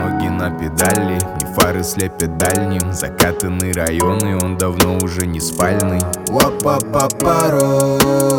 ноги на педали, мне фары слепят дальним. Закатанный район, и он давно уже не спальный. Уапапапаро,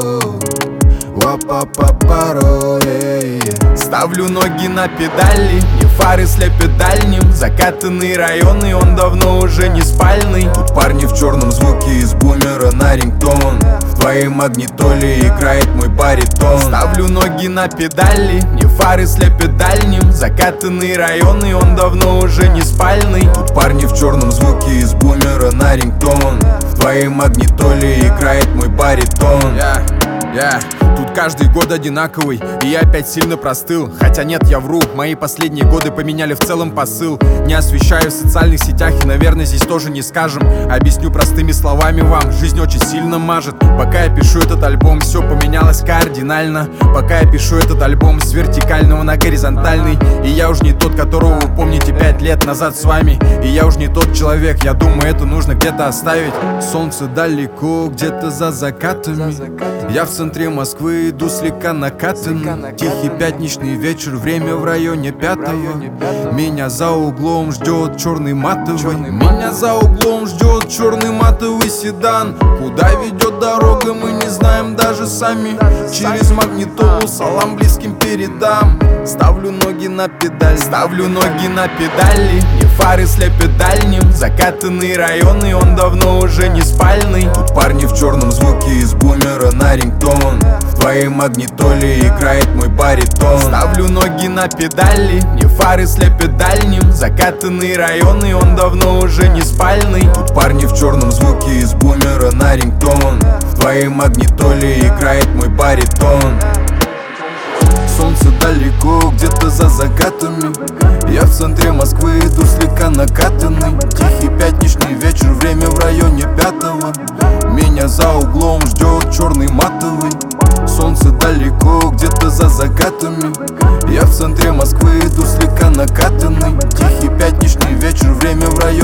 уапапапаро, ставлю ноги на педали, мне фары слепят дальним. Закатанный район, и он давно уже не спальный. Тут парни в черном звуке из бумера на рингтон. В твоей магнитоле играет мой баритон. Ставлю ноги на педали, мне фары слепят дальним. Закатанный район, и он давно уже не спальный. Тут парни в черном звуке из бумера на рингтон. В твоей магнитоле играет мой баритон. Тут каждый год одинаковый, и я опять сильно простыл. Хотя нет, я вру, мои последние годы поменяли в целом посыл. Не освещаю в социальных сетях, и, наверное, здесь тоже не скажем. Объясню простыми словами вам, жизнь очень сильно мажет. Пока я пишу этот альбом, все поменялось кардинально. Пока я пишу этот альбом с вертикального на горизонтальный. И я уж не тот, которого вы помните 5 лет назад с вами. И я уж не тот человек, я думаю, это нужно где-то оставить. Солнце далеко, где-то за закатами. Я в центре Москвы, иду слегка накатанный. Тихий пятничный вечер, время в районе 5-го. Меня за углом ждет черный матовый. Меня за углом ждет черный матовый седан. Куда ведет дорога, мы не знаем даже сами. Через магнитолу салам близким передам. Ставлю ноги на педаль, ставлю ноги на педали. Мне фары слепят дальним. Закатанный район, и он давно уже не спальный. Тут парни в черном звуке из бумера на рингтон. В твоей магнитоле играет мой баритон. Ставлю ноги на педали, мне фары слепят дальним. Закатанный район, и он давно уже не спальный. Тут парни в черном звуке из бумера на рингтон. В твоей магнитоле играет мой баритон. Солнце далеко, где-то за закатами. Я в центре Москвы, иду слегка накатанный. Тихий пятничный вечер, время в районе 5-го. Меня за углом ждет черный матовый. Солнце далеко, где-то за закатами. Я в центре Москвы, иду слегка накатанный. Тихий пятничный вечер, время в районе